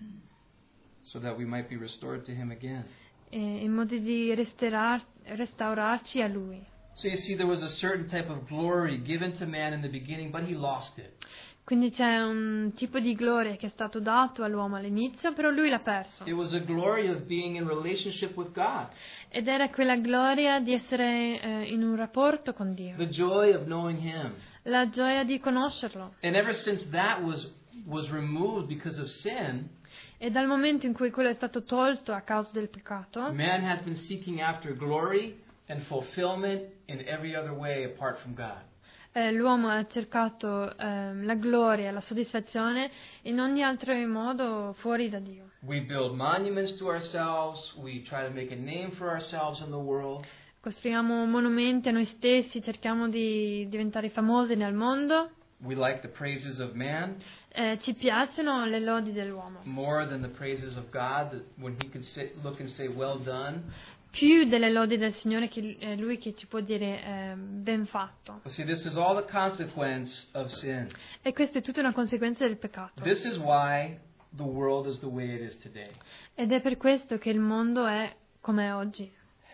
So that we might be restored to him again. E in modo di restaurar- restaurarci a Lui. So you see, there was a certain type of glory given to man in the beginning, but he lost it. Quindi c'è un tipo di gloria che è stato dato all'uomo all'inizio, però lui l'ha perso. It was a glory of being in relationship with God. Ed era quella gloria di essere eh, in un rapporto con Dio. The joy of knowing him. La gioia di conoscerlo. And ever since that was was removed because of sin, E dal momento in cui quello è stato tolto a causa del peccato, man has been seeking after glory and fulfillment in every other way apart from God. eh, l'uomo ha cercato eh, la gloria, la soddisfazione in ogni altro modo fuori da Dio. We build monuments to ourselves, we try to make a name for ourselves in the world. Costruiamo monumenti a noi stessi, cerchiamo di diventare famosi nel mondo. We like the praises of man Eh, ci piacciono le lodi dell'uomo, more than the praises of God, that when he can sit, look and say, well done. più delle lodi del Signore, che è Lui che ci può dire eh, ben fatto. Well, see, this is all the consequence of sin. E questa è tutta una conseguenza del peccato. This is why the world is the way it is today. Ed è per questo che il mondo è come è oggi.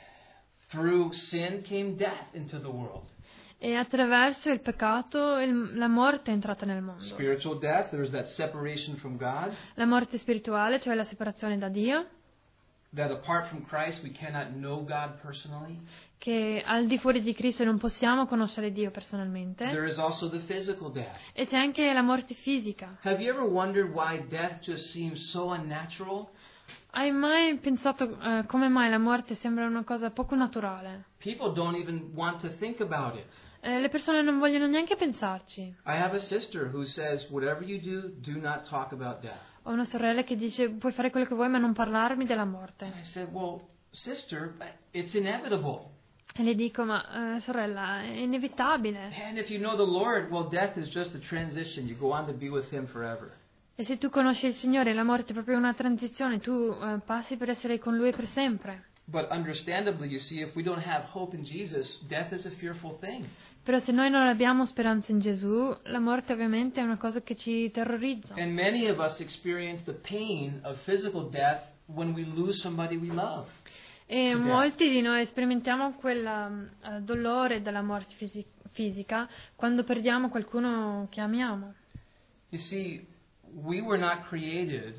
Through sin came death into the world. E attraverso il peccato il- la morte è entrata nel mondo. Spiritual death, there's that separation from God, La morte spirituale, cioè la separazione da Dio, that apart from Christ we cannot know God personally. che al di fuori di Cristo non possiamo conoscere Dio personalmente. There is also the physical death. E c'è anche la morte fisica. Have you ever wondered why death just seems so unnatural? Hai mai pensato eh, come mai la morte sembra una cosa poco naturale? People don't even want to think about it. Eh, le persone non vogliono neanche pensarci. I have a sister who says, whatever you do, do not talk about death. Ho una sorella che dice puoi fare quello che vuoi ma non parlarmi della And morte. I said, well, sister, it's inevitable. E le dico ma eh, sorella è inevitabile. And if you know the Lord, well, death is just a transition. You go on to be with Him forever. E se tu conosci il Signore la morte è proprio una transizione, tu eh, passi per essere con Lui per sempre. But understandably, you see, if we don't have hope in Jesus, death is a fearful thing. Però se noi non abbiamo speranza in Gesù, la morte ovviamente è una cosa che ci terrorizza. And many of us experience the pain of physical death when we lose somebody we love. E to molti di noi sperimentiamo quel eh, dolore della morte fisi- fisica quando perdiamo qualcuno che amiamo. You see, we were not created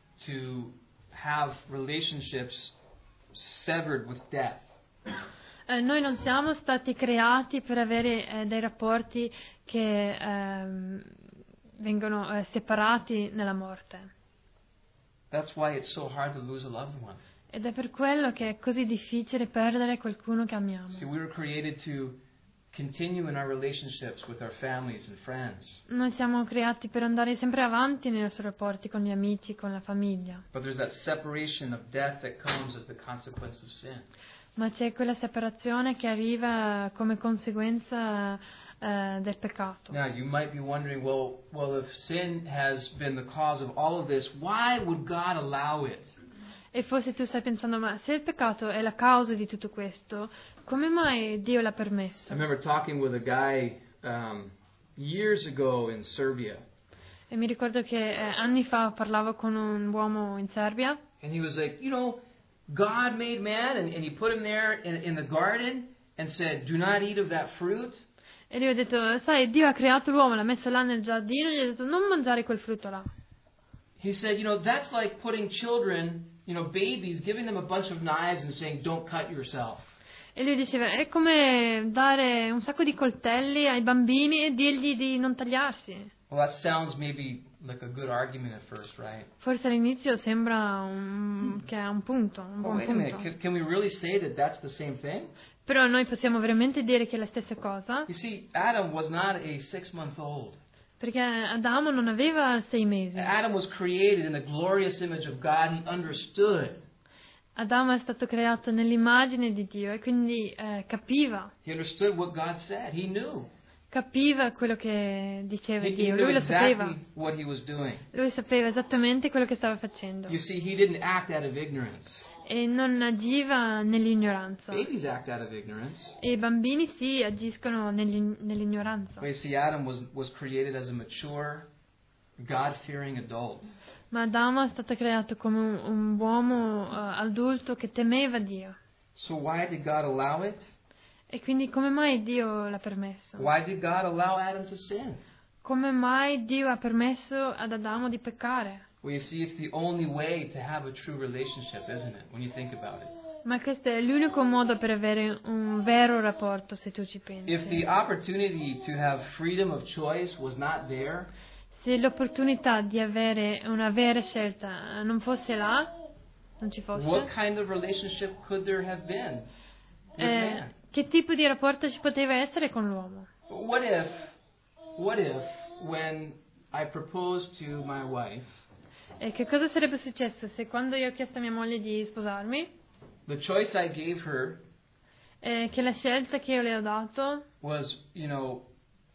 to have relationships severed with death. Eh, noi non siamo stati creati per avere eh, dei rapporti che ehm, vengono eh, separati nella morte. That's why it's so hard to lose a loved one. Ed è per quello che è così difficile perdere qualcuno che amiamo. See, we were created to continue in our relationships with our families and friends. Noi siamo creati per andare sempre avanti nei nostri rapporti con gli amici, con la famiglia. But there's that separation of death that comes as the consequence of sin. Ma c'è quella separazione che arriva come conseguenza eh, del peccato. Now, you might be wondering, well, well, if sin has been the cause of all of this, why would God allow it? E forse tu stai pensando, ma se il peccato è la causa di tutto questo, come mai Dio l'ha I permesso? remember talking with a guy um, years ago in Serbia, E mi ricordo che eh, anni fa parlavo con un uomo in Serbia and he was like, you know, God made man, and, and he put him there in, in the garden and said, do not eat of that fruit. e lui ha detto, sai, Dio ha creato l'uomo, l'ha messo là nel giardino e gli ha detto non mangiare quel frutto là. He said, you know, that's like putting children, you know, babies, giving them a bunch of knives and saying, don't cut yourself. E lui diceva, è come dare un sacco di coltelli ai bambini e dirgli di non tagliarsi. Well, that sounds maybe like a good argument at first, right? Forse all'inizio sembra un, che ha un punto, un Oh, buon wait a minute. punto. Can, can we really say that that's the same thing? Però noi possiamo veramente dire che è la stessa cosa, You see, Adam was not a six-month-old. perché Adamo non aveva sei mesi. Adam was created in the glorious image of God. He understood. Adamo è stato creato nell'immagine di Dio e quindi eh, capiva, He understood what God said. He knew. capiva quello che diceva He, he Dio, knew lui lo sapeva, exactly what he was doing. lui sapeva esattamente quello che stava facendo You see, he didn't act out of ignorance. e non agiva nell'ignoranza. Babies act out of ignorance. E i bambini sì, agiscono negli- nell'ignoranza. You see, Adam was, was created as a mature, God-fearing adult. Ma Adamo è stato creato come un, un uomo eh, adulto che temeva Dio. So why did God allow it? E quindi come mai Dio l'ha permesso? Why did God allow Adam to sin? Come mai Dio ha permesso ad Adamo di peccare? Well, you see, it's the only way to have a true relationship, isn't it, when you think about it? Ma questo è l'unico modo per avere un vero rapporto, se tu ci If pensi. the opportunity to have freedom of choice was not there, Se l'opportunità di avere una vera scelta non fosse là, non ci what fosse, kind of relationship could there have been with eh, man? che tipo di rapporto ci poteva essere con l'uomo? What if, what if, when I proposed to my wife, E che cosa sarebbe successo se quando io ho chiesto a mia moglie di sposarmi, the choice I gave her eh, che la scelta che io le ho dato was, you know,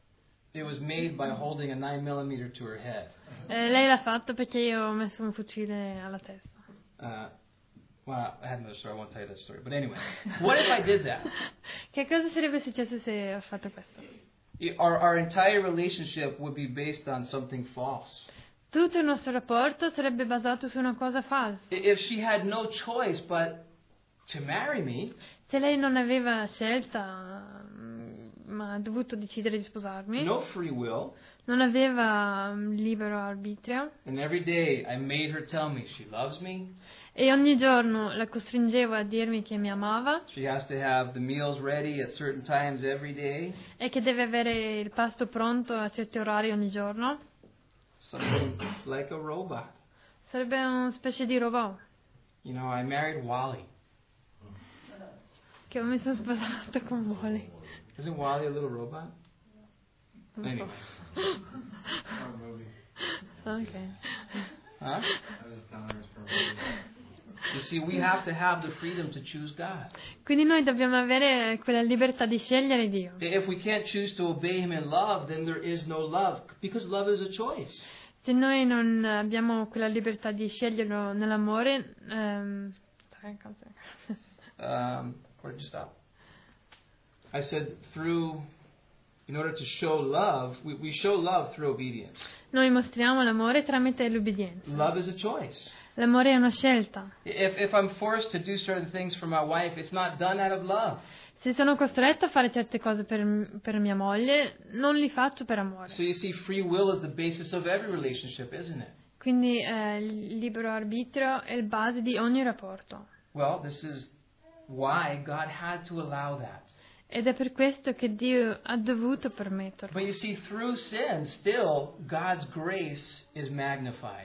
it was made by holding a nine millimeter to her head. eh, lei l'ha fatto perché io ho messo un fucile alla testa. Uh, well, I had another story. I won't tell you that story. But anyway, what if I did that? Che cosa sarebbe successo se ho fatto questo? Our, our entire relationship would be based on something false. Tutto il nostro rapporto sarebbe basato su una cosa falsa. If she had no choice but to marry me, Se lei non aveva scelta, mm, ma ha dovuto decidere di sposarmi, no free will, non aveva mm, libero arbitrio, and every day I made her tell me she loves me, e ogni giorno la costringevo a dirmi che mi amava she has to have the meals ready at certain times every day, e che deve avere il pasto pronto a certi orari ogni giorno, something like a robot. sarebbe una specie di robot. You know, I married Wally. Che mi sono sposata con Wally. Isn't Wally a little robot? Non so. Anyway. Ok. Huh? You see, we have to have the freedom to choose God. Quindi noi dobbiamo avere quella libertà di scegliere Dio. If we can't choose to obey Him in love, then there is no love, because love is a choice. Se noi non abbiamo quella libertà di sceglierlo nell'amore, ehm, sorry, cosa- Um, where did you stop? I said through, in order to show love, we, we show love through obedience. noi mostriamo l'amore tramite l'obbedienza. Love is a choice. L'amore è una scelta. If, if I'm forced to do certain things for my wife, it's not done out of love. Se sono costretta a fare certe cose per, per mia moglie, non li faccio per amore. So you see, free will is the basis of every relationship, isn't it? Quindi eh, il libero arbitrio è il base di ogni rapporto. Well, this is why God had to allow that. Ed è per questo che Dio ha dovuto permetterlo. But you see, through sin, still, God's grace is magnified.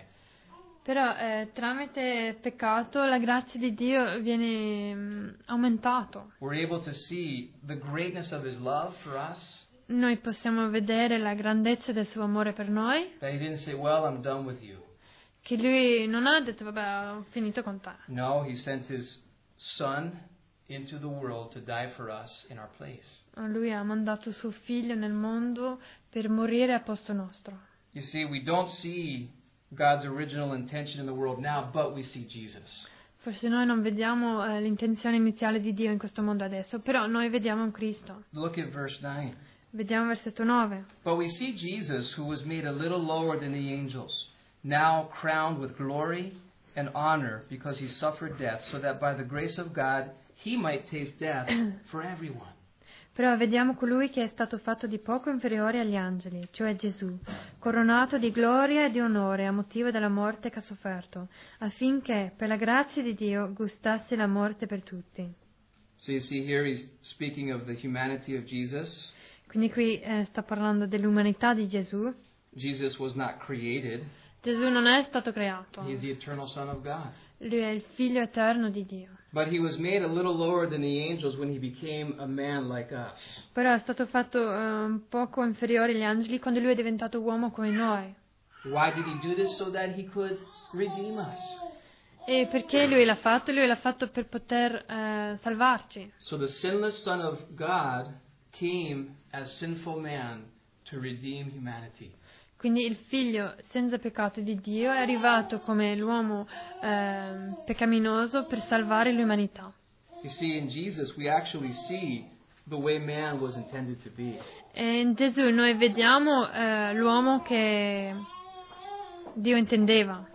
Però eh, tramite peccato la grazia di Dio viene mm, aumentato. We're able to see the greatness of His love for us. Noi possiamo vedere la grandezza del suo amore per noi, That He didn't say, well, I'm done with you. che lui non ha detto vabbè ho finito con te. No, He sent His Son into the world to die for us in our place. Lui ha mandato suo figlio nel mondo per morire a posto nostro. You see, we don't see God's original intention in the world now, but we see Jesus. Forse noi non vediamo eh, l'intenzione iniziale di Dio in questo mondo adesso, però noi vediamo un Cristo. Look at verse nine. Vediamo versetto nove. But we see Jesus, who was made a little lower than the angels, now crowned with glory and honor because He suffered death, so that by the grace of God He might taste death for everyone. Però vediamo colui che è stato fatto di poco inferiore agli angeli, cioè Gesù, coronato di gloria e di onore a motivo della morte che ha sofferto, affinché per la grazia di Dio gustasse la morte per tutti. So you see here He's speaking of the humanity of Jesus. Quindi qui eh, sta parlando dell'umanità di Gesù. Jesus was not created. Gesù non è stato creato. He's the eternal Son of God. Lui è il figlio eterno di Dio. But He was made a little lower than the angels when He became a man like us. Però è stato fatto eh, un poco inferiore agli angeli quando lui è diventato uomo come noi. Why did He do this? So that He could redeem us. E perché Lui l'ha fatto? Lui l'ha fatto per poter eh, salvarci. So the sinless Son of God came as sinful man to redeem humanity. Quindi il figlio senza peccato di Dio è arrivato come l'uomo eh, peccaminoso per salvare l'umanità. You see, in Jesus we actually see the way man was intended to be. E in Gesù noi vediamo eh, l'uomo che Dio intendeva,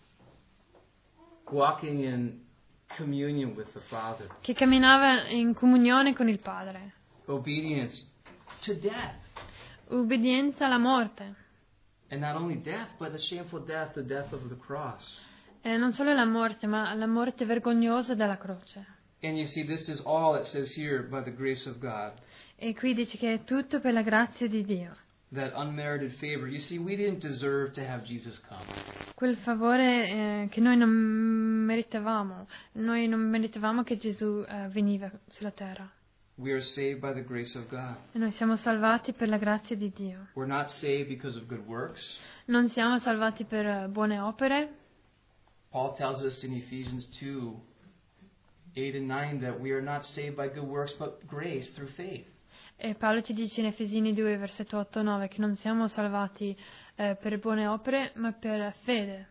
Walking in communion with the Father. che camminava in comunione con il Padre, Obedience to death. ubbidienza alla morte. And not only death, but the shameful death, the death of the cross. E non solo la morte, ma la morte vergognosa della croce. And you see, this is all it says here by the grace of God. E qui dice che è tutto per la grazia di Dio. That unmerited favor. You see, we didn't deserve to have Jesus come. Quel favore eh, che noi non meritavamo. Noi non meritavamo che Gesù eh, veniva sulla terra. We are saved by the grace of God. E noi siamo salvati per la grazia di Dio. We're not saved because of good works. Non siamo salvati per eh, buone opere. Paul tells us in Ephesians two, eight and nine that we are not saved by good works, but grace through faith. E Paolo ci dice in Efesini due, versetto otto nove, che non siamo salvati eh, per buone opere, ma per fede.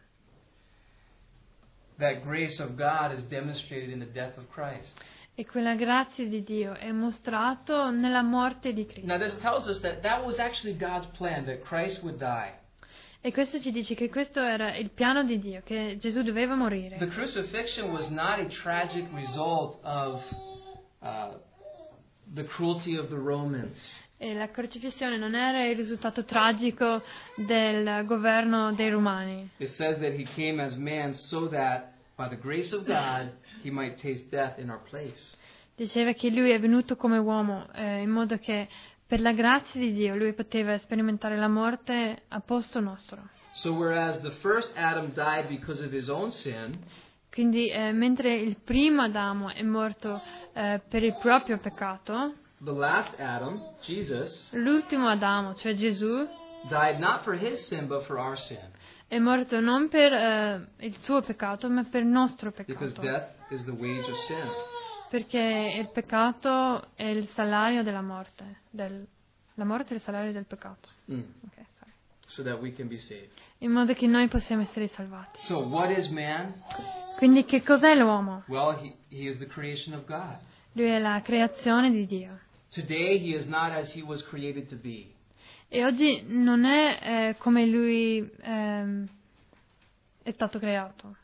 That grace of God is demonstrated in the death of Christ. E quella grazia di Dio è mostrato nella morte di Cristo. Now this tells us that that was actually God's plan, that Christ would die. E questo ci dice che questo era il piano di Dio, che Gesù doveva morire. The crucifixion was not a tragic result of uh, the cruelty of the Romans. E la crocifissione non era il risultato tragico del governo dei Romani. It says that he came as man so that by the grace of God he might taste death in our place. Diceva che lui è venuto come uomo, eh, in modo che per la grazia di Dio lui poteva sperimentare la morte a posto nostro. So whereas the first Adam died because of his own sin, Quindi eh, mentre il primo Adamo è morto eh, per il proprio peccato, the last Adam, Jesus, l'ultimo Adamo, cioè Gesù, died not for his sin but for our sin. è morto non per eh, il suo peccato, ma per il nostro Because peccato. death is the wage of sin. Perché il peccato è il salario della morte. Del, la morte è il salario del peccato. Mm. Okay, sorry. So that we can be saved. In modo che noi possiamo essere salvati. So what is man? Quindi che cos'è l'uomo? Well, he, he is the creation of God. Lui è la creazione di Dio. Today he is not as he was created to be. E oggi non è eh, come lui ehm, è stato creato.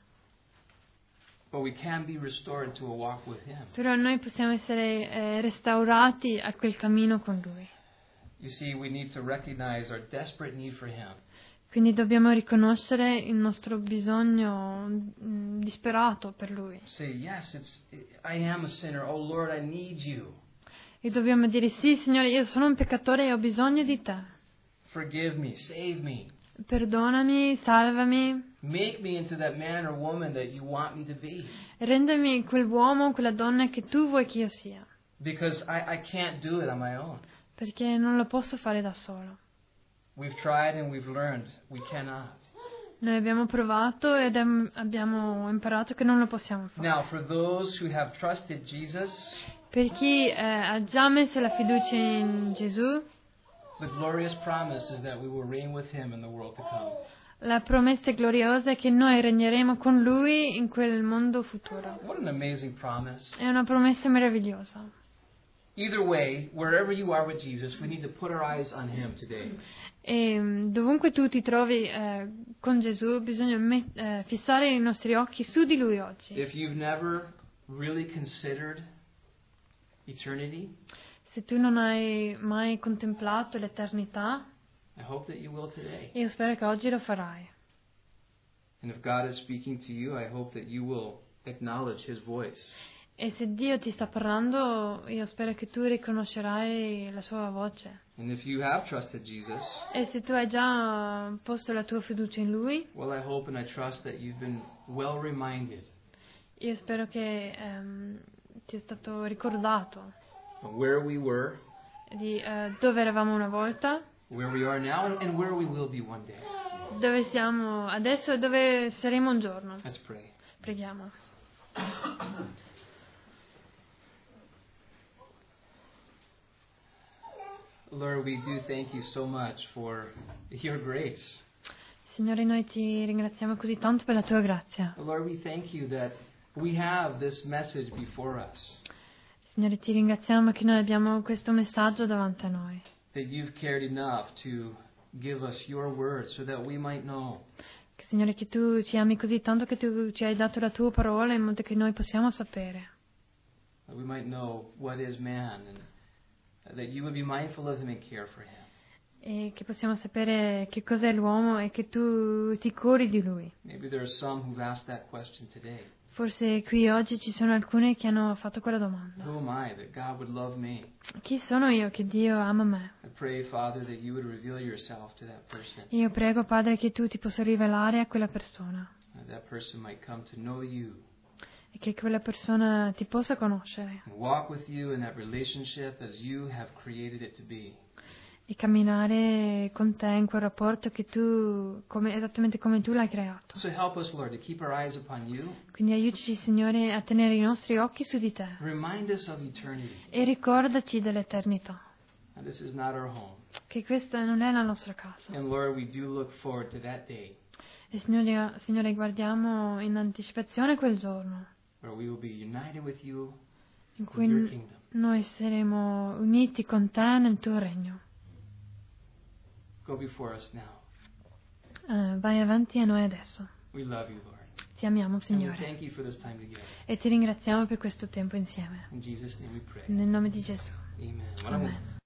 But we can be restored to a walk with him. Però noi possiamo essere eh, restaurati a quel cammino con lui. You see, we need to recognize our desperate need for him. Quindi dobbiamo riconoscere il nostro bisogno mh, disperato per lui. Say, yes, it's I am a sinner. Oh Lord, I need you. E dobbiamo dire, sì, Signore, io sono un peccatore e ho bisogno di te. Forgive me, save me. Perdonami, salvami, Make me into that man or woman that you want me to be. rendimi quell'uomo, quella donna che tu vuoi che io sia. Because I, I can't do it on my own. Perché non lo posso fare da solo. We've tried and we've learned we cannot. Noi abbiamo provato ed am- abbiamo imparato che non lo possiamo fare. Now, for those who have trusted Jesus, Per chi eh, ha già messo la fiducia in Gesù, the glorious promise is that we will reign with him in the world to come. la promessa gloriosa è che noi regneremo con lui in quel mondo futuro. What an amazing promise. È una promessa meravigliosa. Either way, wherever you are with Jesus, we need to put our eyes on him today. E mh, dovunque tu ti trovi eh, con Gesù, bisogna met- eh, fissare i nostri occhi su di lui oggi. If you've never really considered eternity, Se tu non hai mai contemplato l'eternità, I hope that you will today. io spero che oggi lo farai. And if God is speaking to you, I hope that you will acknowledge his voice. E se Dio ti sta parlando, io spero che tu riconoscerai la sua voce. And if you have trusted Jesus, E se tu hai già posto la tua fiducia in Lui, well, I hope and I trust that you've been well reminded io spero che ehm, ti è stato ricordato of where we were, di eh, dove eravamo una volta, where we are now, and, and where we will be one day. dove siamo adesso e dove saremo un giorno. Let's pray. Preghiamo. Lord, we do thank you so much for your grace. Signore, noi ti ringraziamo così tanto per la tua grazia. Lord, we thank you that we have this message before us, Signore, ti ringraziamo che noi abbiamo questo messaggio davanti a noi. that you've cared enough to give us your word so that we might know. Che, Signore, che tu ci ami così tanto che tu ci hai dato la tua parola in modo che noi possiamo sapere. That we might know what is man and that you would be mindful of him and care for him. E che possiamo sapere che cos'è l'uomo e che tu ti curi di lui. Maybe there are some who've asked that question today. Forse qui oggi ci sono alcuni che hanno fatto quella domanda. Who am I that God would love me? Chi sono io che Dio ama me? I pray, Father, that you would reveal yourself to that person, Io prego, Padre, che tu ti possa rivelare a quella persona that that person might come to know you e che quella persona ti possa conoscere and walk with you in that relationship as you have created it to be. e camminare con te in quel rapporto che tu, come, esattamente come tu l'hai creato. So help us, Lord, to keep our eyes upon you. Quindi aiutaci, Signore, a tenere i nostri occhi su di te Remind us of eternity. e ricordaci dell'eternità, And this is not our home. che questa non è la nostra casa. And Lord, we do look forward to that day E Signore, Signore, guardiamo in anticipazione quel giorno where we will be united with you in in cui your n- kingdom. noi saremo uniti con te nel tuo regno. Go before us now. Eh, vai avanti a noi adesso. We love you, Lord. Ti amiamo, And we Signore, thank you for this time together. e ti ringraziamo per questo tempo insieme. In Jesus' name we pray. Nel nome di Gesù. Amen. Amen.